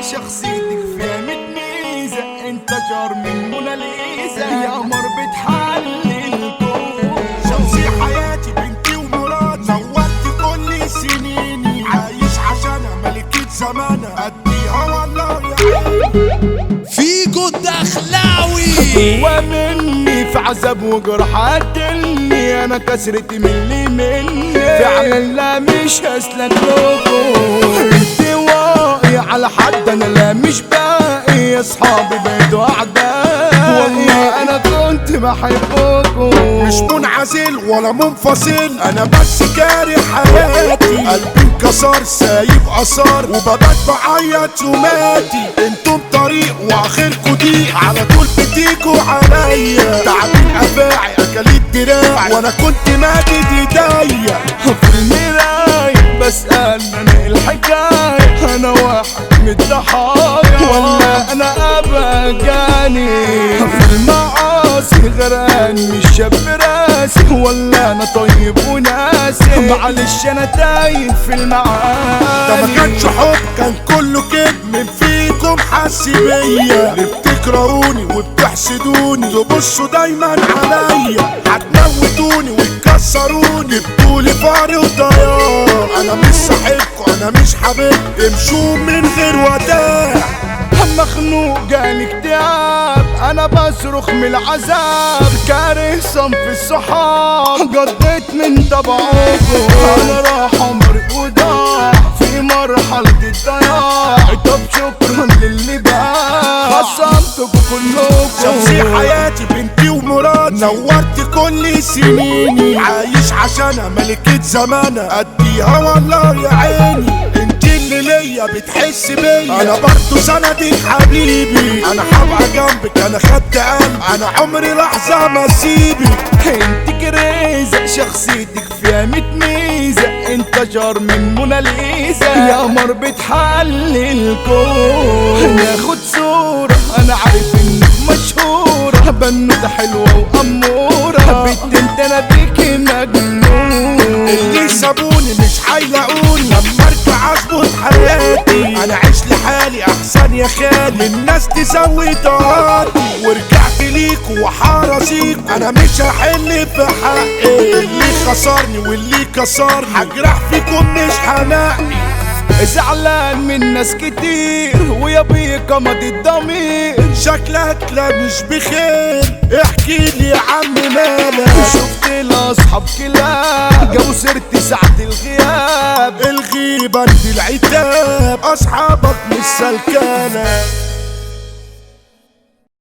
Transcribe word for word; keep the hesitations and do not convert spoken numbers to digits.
شخصيتك فيها ميزة، انت جار من موناليزا يا قمر بتحلي الكون. شمسي حياتي بنتي ومراتي، نورت كل سنيني، عايش عشانها ملكة زمانها، اديها والله يا عيني. فيجو الدخلاوي جوا مني في عذاب وجرح قتلني، انا كسرتي مني مني فعلا لا مش هسلك لكم. انتوائي على حد انا لا مش باقي، يا اصحابي بقيتوا اعداء والله انا كنت بحبكم. مش منعزل ولا منفصل، انا بس كاره حياتي، قلبي انكسر سايب اثار وببات بعيط يوماتي. انتم طريق واخركوا ضيق، على طول بتيجوا عليا، تعبين افاعي اكلت دراعي وانا كنت مادد ايديا. في المراية بسأل انا إيه الحكاية، انا واحد من الضحايا ولا انا ابقى جاني؟ في المعاصي غرقان مش شاب راسي، ولا انا طيب وناسي؟ معلش انا تايه في المعاني. ده ما كانش حب كان كله كده، من فيكم حس بيا، اللي بتكرهوني وبتحسدوني تبصوا دايما عليا، هتموتوني وتكسروني جبتولي فقر وضياع. انا مش صاحبكم انا مش حبيبكم، امشوا من غير وداع. مخنوق جالي اكتئاب، انا بصرخ من العذاب، كاره صنف الصحاب قضيت من طبعكم. انا راح عمري وضاع في مرحلة الضياع، طب شكرا للي بقى خصمتكم كلكم. شمسي حياتي بنتي ومراتي، نورت كل سنيني، عايش عشانها ملكة زمانها، اديها والله يا عيني. انتي اللي ليا بتحس بيا، انا برضو سندك حبيبي، انا هبقى جنبك انا خدت قلبي، انا عمري لحظة ما اسيبك. انت كريزة شخصيتك فيها ميت ميزة، انت جار من موناليزا يا قمر بتحلي الكون. ناخد صورة انا عارف انك مشهورة، بنوتة حلوة وامورة، بنت انت انا بيكي مجنون. اللي سابوني مش هيلاقوني، لما ارجع اظبط حياتي، انا عيش لحالي احسن يا خالي، الناس تسوي طاقاتي، ورجعت ليكوا وحرصيكوا، انا مش هحل في حقي، اللي خسرني واللي كسرني هجرح فيكم مش هنقي. زعلان من ناس كتير ويا بيك قمض الضمير، شكلك لا مش بخير، احكي لي يا عم مالك. شفت الاصحاب كلاب جو سرت ساعة الغياب، الغيبة دي العتاب، اصحابك مش سلكانة.